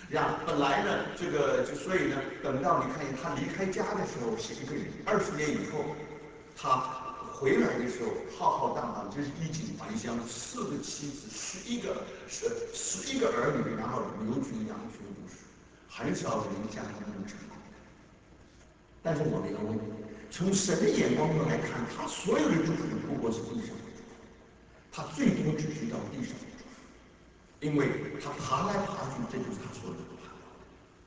本来呢，所以呢，等到你看他离开家的时候是一个人，20年以后，他回来的时候浩浩荡荡，真是衣锦还乡，4个妻子，11个儿女，然后牛群羊群无数，很少人像他那么成功。但是我们要问，从神的眼光中来看，他所有的祝福不过是地上的祝福，他最多只知道地上的祝福，因为他爬来爬去，这就是他所能够爬到的。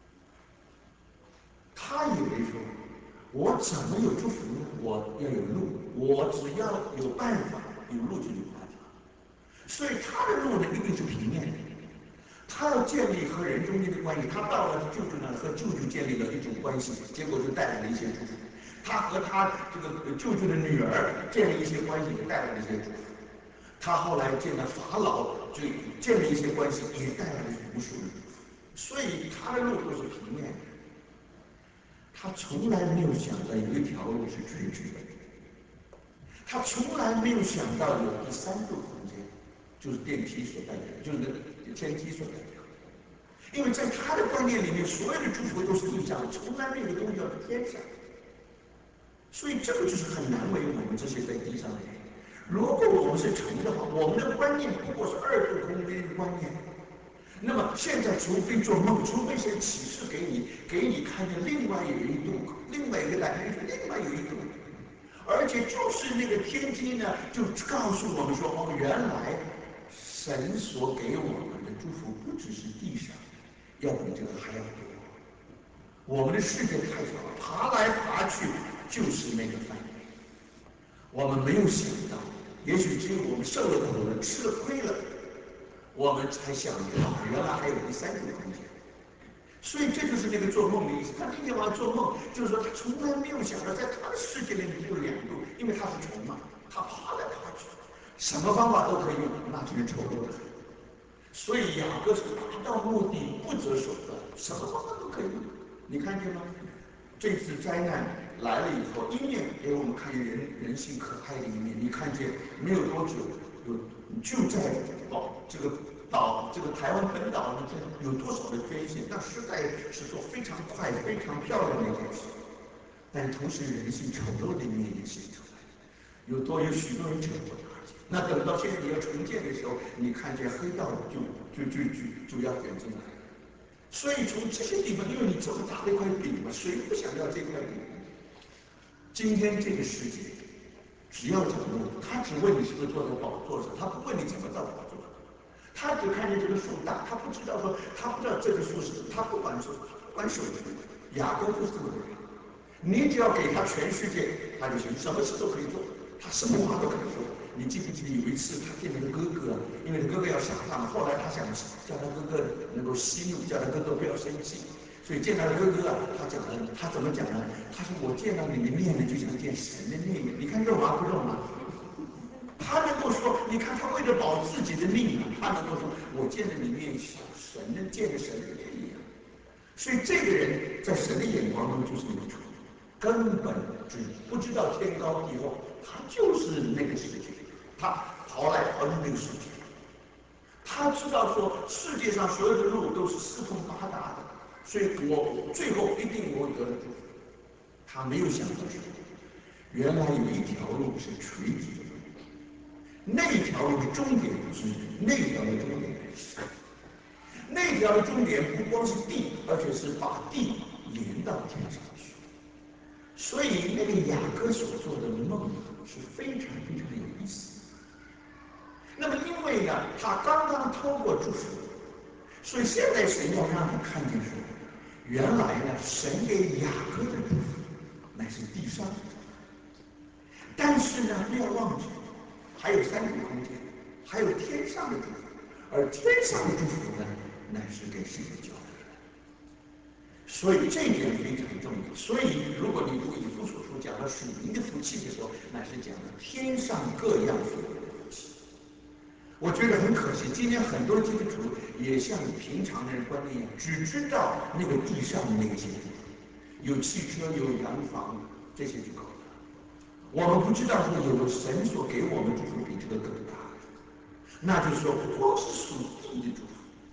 他以为说，我怎么有祝福呢？我要有路，我只要有办法，有路就有办法。所以他的路呢，一定是平面的。他要建立和人中间的关系，他到了舅舅那和舅舅建立了一种关系，结果就带来了一些祝福。他和他这个舅舅的女儿建立一些关系，也带来了一些祝福。他后来见了法老，就建立一些关系，也带来了无数的祝福。所以他的路都是平面的，他从来没有想到有一条路是垂直的，他从来没有想到有第3度空间，就是电梯所代表的，就是那个天梯所代表的。因为在他的观念里面，所有的祝福都是地上，从来没有个东西叫天上。所以这个就是很难为我们这些在地上的人。如果我们是城的话，我们的观念不过是2度空间的观念。那么现在，除非做梦，除非神启示给你看见另外有一度，另外一个dimension，另外有一度，而且就是那个天梯呢，就告诉我们说，哦，原来神所给我们的祝福不只是地上，要比这个还要多。我们的世界太小了，爬来爬去就是那个范围。我们没有想到，也许只有我们受了苦了，吃了亏了，我们才想到原来还有第3度空间。所以这就是那个做梦的意思。他那天晚上做梦，就是说他从来没有想到，在他的世界里面只有2度，因为他是虫嘛，他爬来爬去，什么方法都可以用，那就是丑陋的很。所以雅各是达到目的不择手段，什么方法都可以用。你看见吗？这次灾难来了以后，一面给我们看见人性可爱的一面。你看见没有多久，就在这个台湾本岛上有多少的捐献，那实在是做非常快、非常漂亮的一件事。但同时，人性丑陋的一面也显出来，有许多人扯破大件。那等到现在你要重建的时候，你看见黑道就要卷进来了。所以从这些地方，因为你这么大的一块饼嘛，谁不想要这块饼？今天这个世界，只要讲目的，他只问你是不是坐在宝座上，他不问你怎么到宝座上。他只看见这个树大，他不知道这个树是，他不管手续。雅各就是这么个人，你只要给他全世界，他就行，什么事都可以做，他什么话都可以说。你记不记得有一次他见他的哥哥，因为他哥哥要杀他嘛，后来他想叫他哥哥能够息怒，叫他哥哥不要生气，所以见他的哥哥啊，他怎么讲呢？他说我见到你的面呢，就像见神的面一样。你看肉麻不肉麻？他能够说，你看他为了保自己的命啊，他能够说，我见着你面像见着神的面一样。所以这个人在神的眼光中就是一个蠢，根本不知道天高地厚，他就是那个世界，他跑来跑去那个世界。他知道说世界上所有的路都是四通八达的，所以我最后一定我会得到祝福。他没有想到说，原来有一条路是垂直的路，那条路的终点不是人，那条的终点是神。那条的终点不光是地，而且是把地连到天上去。所以那个雅各所做的梦是非常非常有意思。那么因为呢，他刚刚透过祝福，所以现在神要让他看见说，原来呢，神给雅各的祝福乃是地上的祝福。但是呢，不要忘记，还有3度空间，还有天上的祝福，而天上的祝福呢，乃是给世界教会的。所以这一点非常重要。所以如果你读以弗所书讲到属灵的福气的时候，乃是讲了天上各样属灵的福气。我觉得很可惜，今天很多基督徒也像平常的人观念一样，只知道那个地上的那些祝福，有汽车，有洋房，这些就够了。我们不知道说有神所给我们祝福比这个更大的，那就是说不光是属地的祝福，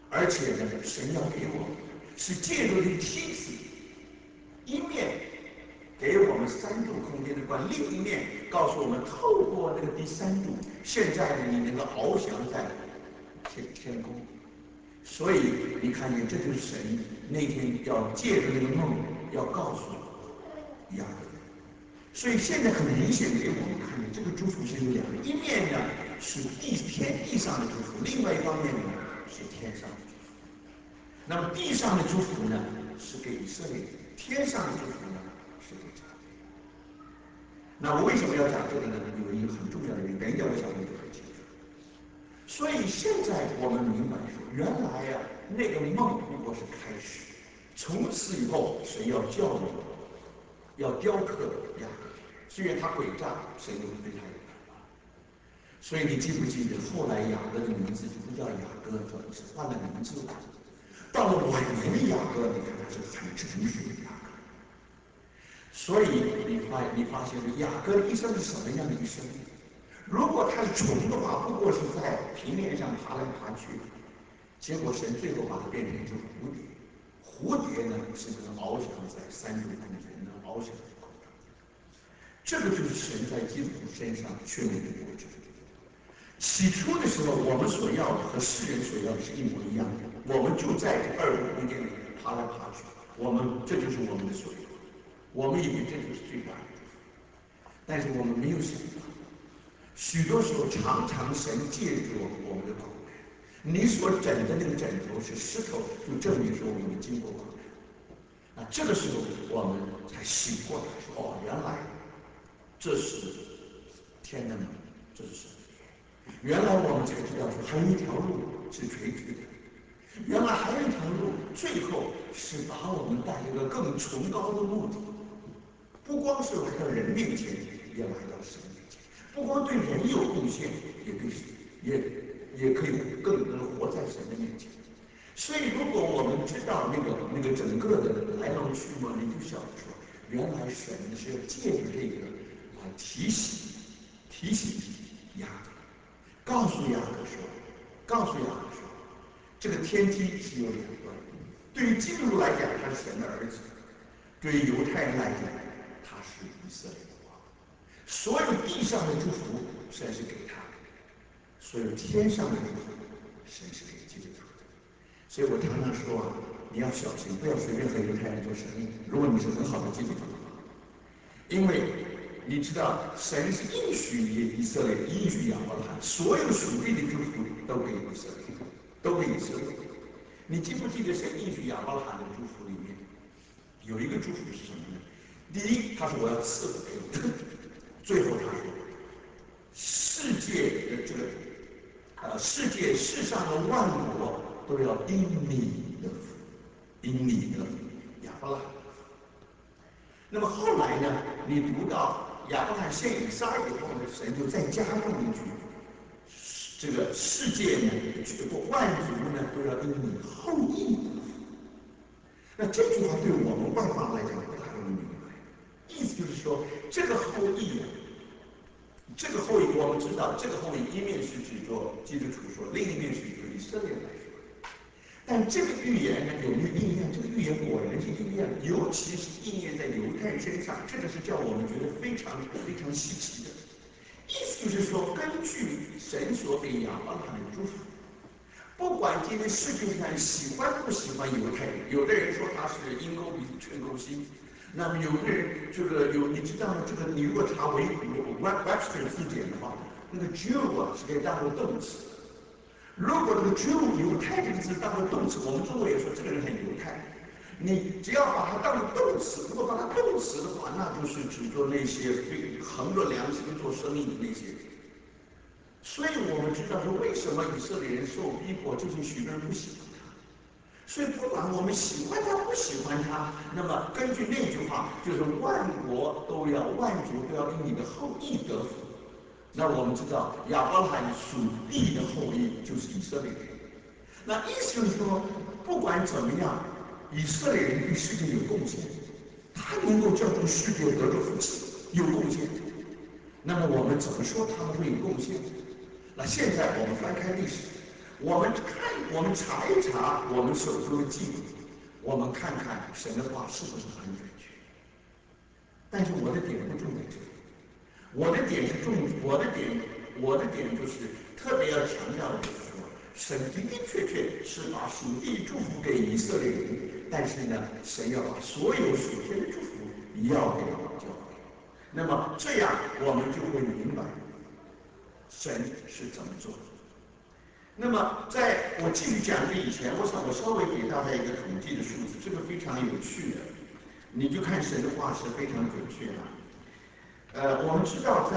而且呢，神要给我们是借助这个梯子，一面给我们3度空间的光，另一面告诉我们，透过那个第3度，现在呢，你能够翱翔在天空。所以你看见，这就是神那天要借着那个梦，要告诉雅各。所以现在很明显给我们看见，这个祝福是有两个，一面呢是天地上的祝福，另外一方面呢是天上的祝福。那么地上的祝福呢是给以色列人，天上的祝福呢是给长辈。那我为什么要讲这个呢？有一个很重要的原因，等一下我讲的就很清楚。所以现在我们明白说，原来呀，那个梦不过是开始，从此以后神要教育，要雕刻雅各。虽然他诡诈，神又对他有办法。所以你记不记得后来雅各的名字就不叫雅各，叫是换了名字。到了晚年的雅各，你看他是很成熟的雅各。所以你发现雅各的一生是什么样的一生？如果他是虫的话，不过是在平面上爬来爬去，结果神最后把它变成一只蝴蝶。蝴蝶呢是能翱翔在3度空间，能翱翔在空中。这个就是神在基督徒身上确立的过程。起初的时候，我们所要的和世人所要的是一模一样的，我们就在这2度空间里爬来爬去，这就是我们的所有，我们以为这就是最大的祝福，但是我们没有想到。许多时候，常常神借助我们的苦难，你所枕的那个枕头是石头，就证明说我们经过苦难。这个时候我们才醒过来，说哦，原来这是天的门，这是神的眼。原来我们才知道说还有一条路是垂直的，原来还有一条路，最后是把我们带一个更崇高的目的，不光是来到人面前，也来到神面前。不光对人有贡献，也可以更能活在神的面前。所以，如果我们知道那个整个的来龙去脉，你就晓得说，原来神是要借着这个提醒雅各，告诉雅各说，这个天梯是有2端。对于基督徒来讲，他是神的儿子；对于犹太人来讲，他是以色列的王。所有地上的祝福，神是给他的；所有天上的祝福，神是给基督徒的。所以我常常说啊，你要小心，不要随便和犹太人做生意。如果你是很好的基督徒的话，因为你知道，神是应许以色列，应许亚伯拉罕，所有属地的祝福都给以色列，都给以色列。你记不记得神应许亚伯拉罕的祝福里面有一个祝福是什么呢？第一，他说我要赐福给你。最后他说，世上的万国都要因你的福，因你的亚伯拉罕的福。那么后来呢，你读到亚伯拉罕献以撒以后呢，神就再加重一句，这个世界呢，万族呢都要因你后裔的福。那这句话对我们外邦来讲不大容易明白，意思就是说，这个后裔我们知道，这个后裔一面是指着基督徒说，另一面是指着以色列来说。但这个预言呢，有没有应验？这个预言果然是应验了，尤其是应验在犹太人身上，这个是叫我们觉得非常非常稀奇的。意思就是说，根据神所给亚伯拉罕的祝福，不管今天世界上喜欢不喜欢犹太人，有的人说他是鹰钩鼻犬钩心，那么有的人你知道吗？你如果查Webster 字典的话，那个 Jew 是可以当作动词。如果这个 Jew 犹太这个字当作动词，我们中国也说这个人很犹太。你只要把它当作动词，如果把它动词的话，那就是指着那些横着良心做生意的那些人。所以我们知道说，为什么以色列人受逼迫，就是许多人不喜欢他。所以不管我们喜欢他不喜欢他，那么根据那句话，就是万族都要因你的后裔得福。那我们知道亚伯拉罕属地的后裔就是以色列人。那意思就是说，不管怎么样，以色列人对世界有贡献，他能够叫这个世界得着福气，有贡献。那么我们怎么说他们会有贡献？那现在我们翻开历史， 我们查一查我们手中的记录，我们看看神的话是不是很准确。但是我的点不重在这里，我的点就是特别要强调的就是说，神的的确确是把属地祝福给以色列人，但是呢，神要把所有属天的祝福要给教会。那么这样我们就会明白神是怎么做的。那么在我继续讲这以前，我想我稍微给大家一个统计的数字，这个非常有趣的，你就看神的话是非常准确的。我们知道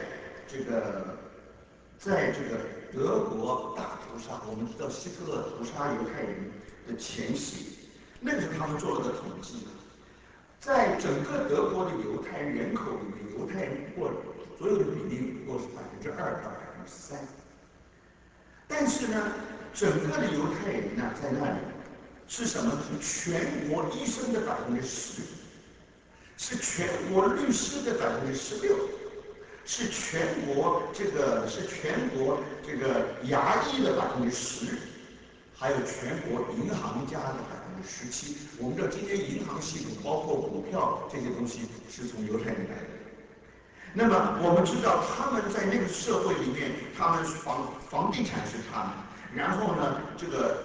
在这个德国大屠杀，我们知道希特勒屠杀犹太人的前夕，那个时候他们做了个统计，在整个德国的犹太人口里面，犹太人所有的比例不过是2%到3%。但是呢，整个的犹太人呢，在那里是什么？是全国医生的10%，是全国律师的16%，是全国牙医的10%，还有全国银行家的17%。我们知道今天银行系统包括股票这些东西是从犹太人来的。那么我们知道他们在那个社会里面，他们房地产是他们，然后呢，这个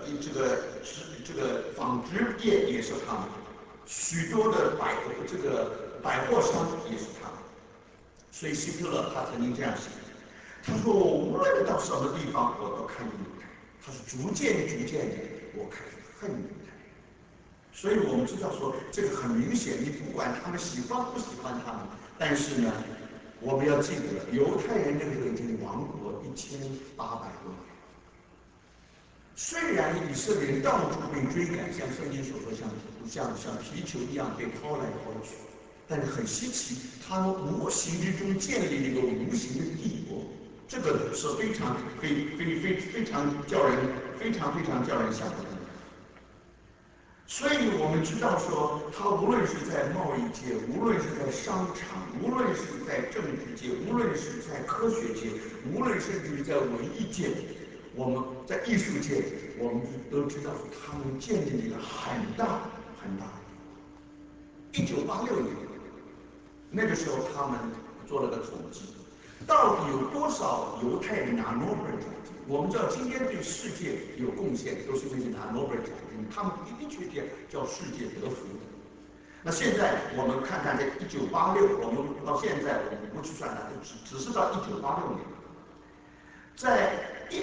纺织业也是他们，许多的百货商也是他们。所以希特勒他曾经这样写，他说我无论到什么地方，我都看犹太人。他是逐渐的，我开始恨犹太人。所以我们知道说这个很明显，你不管他们喜欢不喜欢他们，但是呢，我们要记得，犹太人那个时候已经亡国1800多年。虽然以色列人到处被追赶，像圣经所说，像皮球一样被抛来抛去，但是很稀奇，他们无形之中建立了一个无形的帝国，这个是非常叫人想不通的。所以我们知道说，他无论是在贸易界，无论是在商场，无论是在政治界，无论是在科学界，无论甚至于在文艺界，我们在艺术界，我们都知道他们建立了一个很大的帝国。1986年，那个时候他们做了个统计，到底有多少犹太人拿诺贝尔奖金？我们知道今天对世界有贡献，都是那些拿诺贝尔奖金，他们的确叫世界得福。那现在我们看看，在1986，我们到现在我们不去算它，只是到1986年。在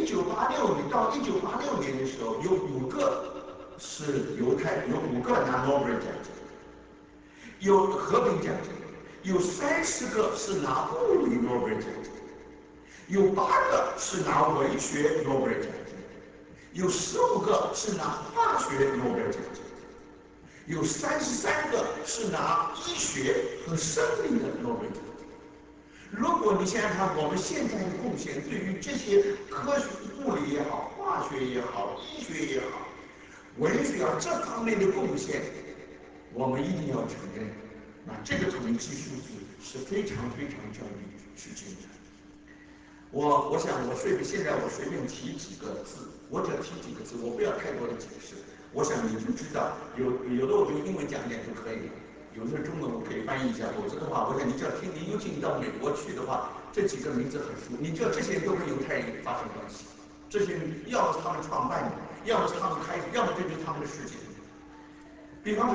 1986年到1986年的时候，有5个是犹太，有5个拿诺贝尔奖金，有和平奖金，有30个是拿物理诺贝尔奖金，有8个是拿文学诺贝尔奖金，有15个是拿化学诺贝尔奖金，有33个是拿医学和生理的诺贝尔奖金。如果你想想看，我们现在的贡献对于这些科学、物理也好，化学也好，医学也好，文学这方面的贡献，我们一定要承认。那这个统计数字是非常叫人吃惊的。我想现在我随便提几个字，我只要提几个字，我不要太多的解释。我想你就知道，有的我用英文讲点就可以了。有的中文我可以翻译一下，否则的话，我想你只要听，你尤其你到美国去的话，这几个名字很熟，你知道这些人都跟犹太人发生关系，这些人要么是他们创办的，要么是他们开始，要么这就是他们的事情。比方说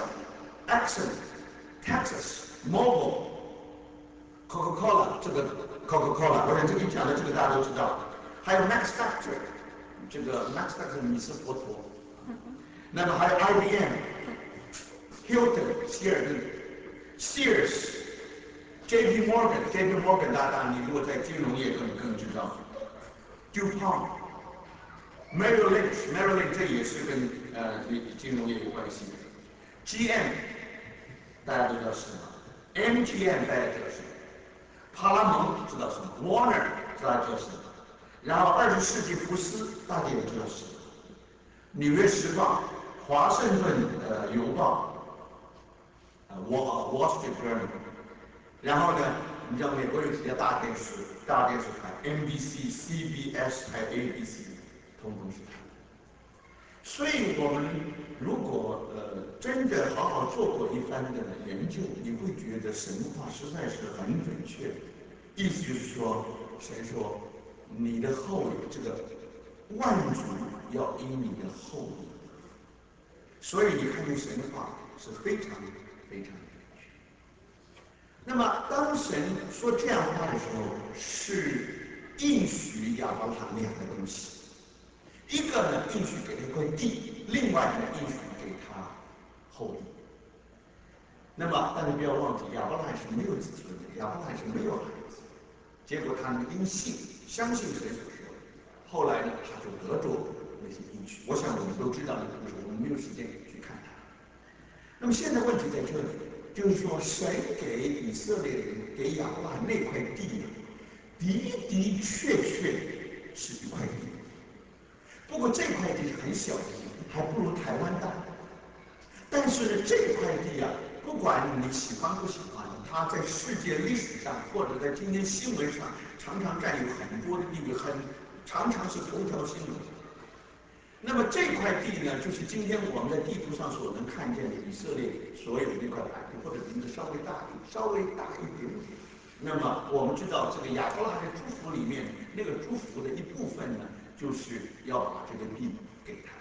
Shell、Exxon、Texas、Mobil、Coca-Cola， 这个 Coca-Cola， 我想这个讲的这个大家都知道。还有 Max Factor， 这个 Max Factor 米斯佛陀，那么还有 IBM。Hilton 希尔顿 ，Sears、JP Morgan 大大，你如果在金融业更知道 ，DuPont、Merrill Lynch 这也是跟金融业有关系的 ，GM 大家都知道是什么 ，MGM 大家知道是什么，派拉蒙知道什么 ，Warner 大家知道是什么，然后20世纪福斯大家也知道是什么，纽约时报、华盛顿邮报。Wall Street Journal， 然后呢，你知道美国有几家大电视台 ，NBC、CBS 还有 ABC， 通通是他的。所以我们如果真的好好做过一番的研究，你会觉得神话实在是很准确。意思就是说，神说你的后裔，这个万族要因你的后裔。所以你看见神话是非常非常准确。那么当神说这样话的时候，是应许亚伯拉罕两个东西。一个呢，应许给他一块地；另外呢，应许给他后裔。那么，但是不要忘记，亚伯拉罕是没有子孙的，亚伯拉罕是没有孩子。结果他呢，因信相信神所说的，后来呢，他就得着那些应许。我想我们都知道那个故事，我们没有时间去看它。那么现在问题在这里，就是说，神给以色列人、给亚伯拉罕那块地的的确确是一块地。不过这块地是很小的地，还不如台湾大。但是呢，这块地啊，不管你喜欢不喜欢，它在世界历史上或者在今天新闻上，常常占有很多的地位，常常是头条新闻。那么这块地呢，就是今天我们在地图上所能看见的以色列所有的一块版图，或者比这稍微大一点点。那么我们知道，这个亚伯拉罕的祝福里面，那个祝福的一部分呢，就是要把这个地给他。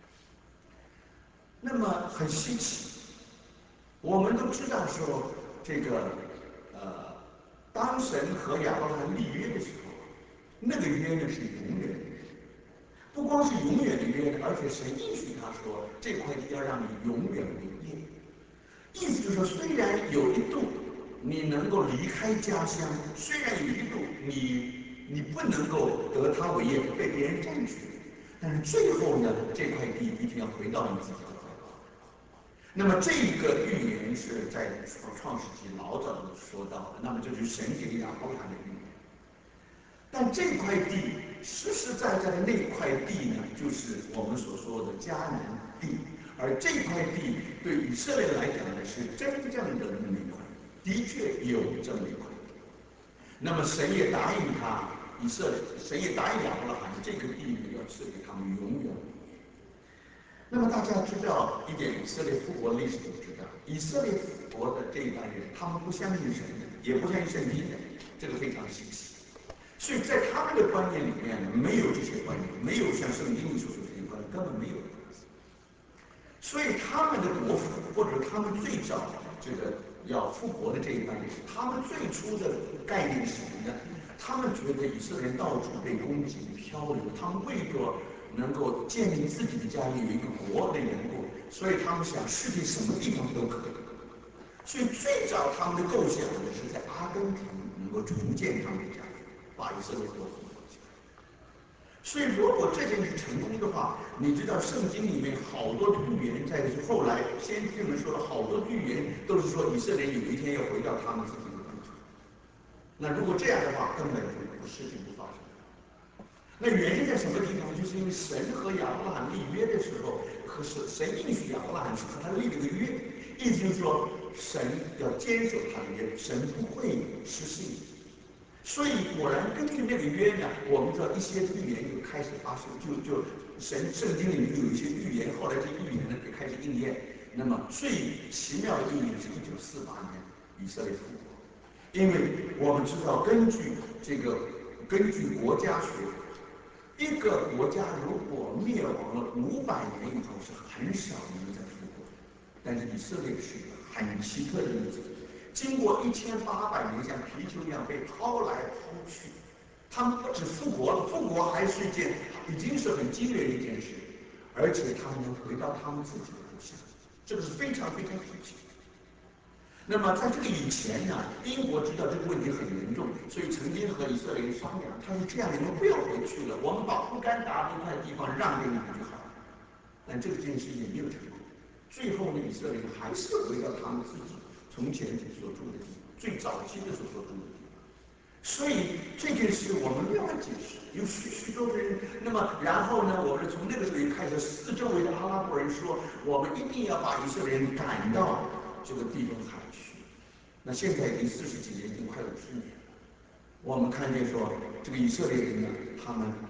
那么很稀奇，我们都知道说，这个当神和亚伯拉罕立约的时候，那个约呢是永远的约，不光是永远的约呢，而且神应许他说，这块地要让你永远为业。意思就是说，虽然有一度你能够离开家乡，虽然有一度你不能够得他为业，被别人占据，但是最后呢，这块地一定要回到你自己的怀抱。那么这个预言是在创世纪老早就说到的，那么这就是神给亚伯拉罕的预言。但这块地实实在在的那块地呢，就是我们所说的迦南地，而这块地对以色列来讲呢，是真正的那么一块，的确有这么一块。那么神也答应他以色列，神也答应亚伯拉罕，这个地呢要赐给他们永远。那么大家知道一点，以色列复国历史都知道，以色列复国的这一代人，他们不相信神的，也不相信圣经的，这个非常稀奇。所以在他们的观念里面没有这些观念，没有像圣经里所说的这些观念，根本没有。所以他们的国父，或者他们最早这个要复国的这一代人，他们最初的概念是什么呢？他们觉得以色列人到处被攻击漂流，他们为着能够建立自己的家园，有一个国的缘故，所以他们想世界什么地方都可以。所以最早他们的构想呢，是在阿根廷能够重建他们的家园，把以色列国复活起来。所以如果这件事成功的话，你知道圣经里面好多的预言，在后来先知们说了好多预言，都是说以色列人有一天要回到他们自己的故土。那如果这样的话，根本就事情不发生。那原因在什么地方？就是因为神和亚伯拉罕立约的时候，和神应许亚伯拉罕是和他立了个约，意思就是说神要坚守他的约，神不会失信。所以果然根据那个约呢，我们知道一些预言就开始发生，就圣经里面就有一些预言，后来这些预言呢也开始应验。那么最奇妙的应验是1948年以色列复国，因为我们知道根据国家学，一个国家如果灭亡了500年以后，是很少能再复国的。但是以色列是一个很奇特的例子，经过1800年像皮球一样被抛来抛去，他们不止复国了，复国还是已经是很惊人的一件事，而且他们能回到他们自己的故乡，这个是非常非常稀奇。那么在这个以前呢，英国知道这个问题很严重，所以曾经和以色列人商量，他说这样你们不要回去了，我们把乌干达那块地方让给你们就好了。但这件事也没有成功，最后呢，以色列人还是回到他们自己从前所住的地方，最早期的所住的地方。所以这件事我们没有解释，有许许多多人。那么然后呢，我们从那个时候就开始，四周围的阿拉伯人说，我们一定要把以色列人赶到这个地中海去。那现在已经40几年，已经快50年了。我们看见说，这个以色列人呢，他们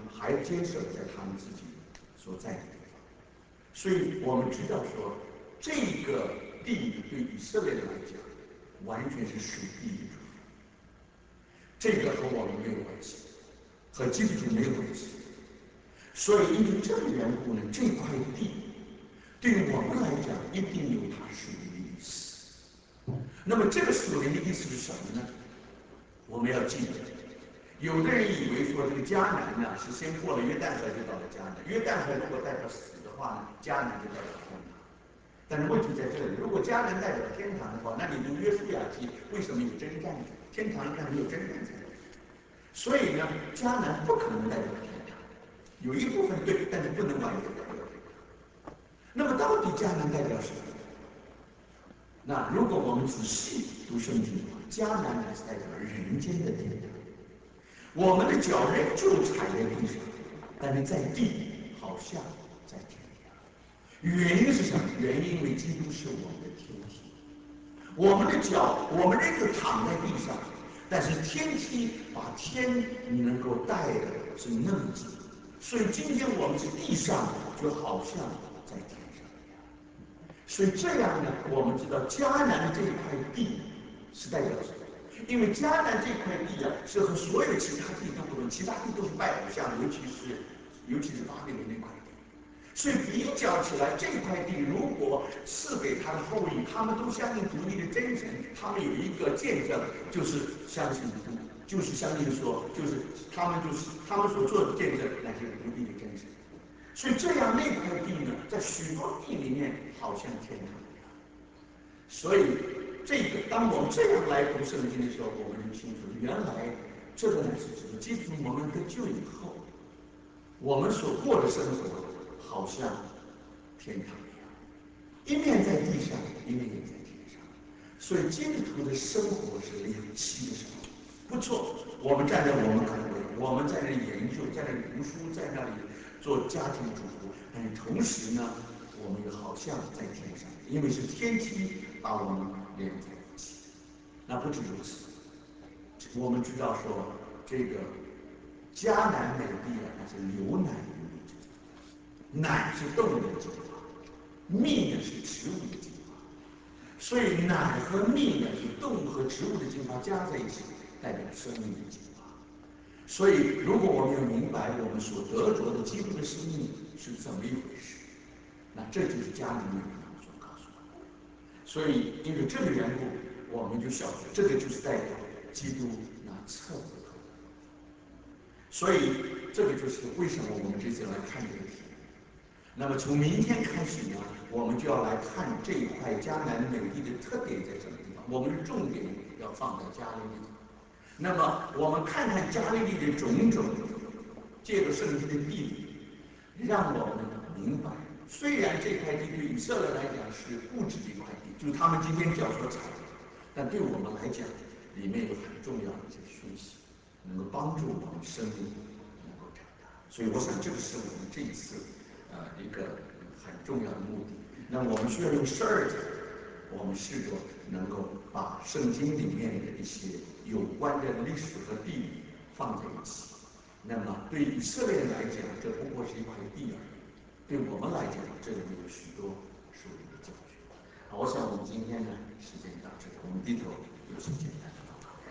还坚守在他们自己所在的地方。所以我们知道说，这个地对以色列人来讲，完全是属地的祝福。这个和我们没有关系，和基督徒没有关系。所以因为这个缘故呢，这块地对于我们来讲，一定有它属灵的意思。那么这个属灵的意思是什么呢？我们要记得，有的人以为说这个迦南呢是先过了约旦河就到了迦南，约旦河如果代表死的话呢，迦南就代表天堂。但是问题在这里，如果迦南代表天堂的话，那你读约书亚记为什么有征战？天堂应该没有征战才对。所以呢，迦南不可能代表天堂，有一部分对，但是不能完全代表天堂。那么到底迦南代表什么？那如果我们仔细读圣经的话，迦南乃是代表人间的天堂。我们的脚仍旧踩在地上，但是在地好像在天堂。原因是什么？原因因为基督是我们的天梯，我们的脚，我们仍旧躺在地上，但是天梯把天能够带的是那么近，所以今天我们是地上，就好像在天上一样。所以这样呢，我们知道迦南这块地是代表什么？因为迦南这块地啊，是和所有其他地都不同，其他地都是拜偶像，尤其是巴比伦那块地。所以比较起来，这块地如果赐给他的后裔，他们都相信独一的真神，他们有一个见证，就是相信独，就是相信说，就是他们所做的见证乃是独一的真神。所以这样那块地呢，在许多地里面好像天堂一样。所以这个当我们这样来读圣经的时候，我们就清楚，原来这个乃是指的基督我们得救以后，我们所过的生活好像天堂一样，一面在地上，一面也在天上。所以基督徒的生活是两栖的生活。不错，我们站在我们岗位，我们在那里研究，在那里读书，在那里做家庭主妇，但是同时呢，我们也好像在天上，因为是天梯把我们连在一起。那不止如此，我们知道说这个迦南美地啊，那是流奶与蜜之地，奶是动物的精华，蜜呢是植物的精华，所以奶和蜜呢是动物和植物的精华加在一起，代表生命的精华。所以，如果我们要明白我们所得着的基督的生命是怎么一回事，那这就是迦南美地所告诉我们。所以，因为这个缘故，我们就晓得这个就是代表基督那测不透的荣耀。所以，这个就是为什么我们这次来看这个题目。那么从明天开始呢，我们就要来看这一块迦南美地的特点在什么地方。我们的重点要放在加利利。那么我们看看加利利的种种，借着圣经的地理，让我们明白，虽然这块地对以色列来讲是物质的一块地，就是他们今天脚所踩的，但对我们来讲，里面有很重要的一些讯息，能够帮助我们生命能够长大。所以我想这个是我们这一次一个很重要的目的。那我们需要用12节，我们试着能够把圣经里面的一些有关的历史和地理放在一起。那么对以色列人来讲，这不过是一块地而已；对我们来讲，这里面有许多属灵的教训。好，我想我们今天呢，时间到这里，我们低头有些简单的祷告。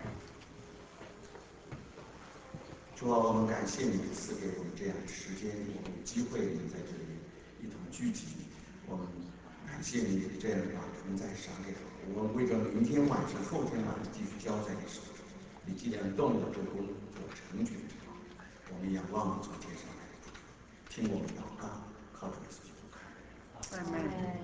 主啊，我们感谢你赐给我们这样的时间，我们有机会能在这里一同聚集。我们感谢你这样把同在赏给了我们，为着明天晚上、后天晚上继续交在你手中。你既然动了这功，做成全之后，我们仰望你从天上来的祝福，听我们祷告，靠主耶稣基督看。 Amen.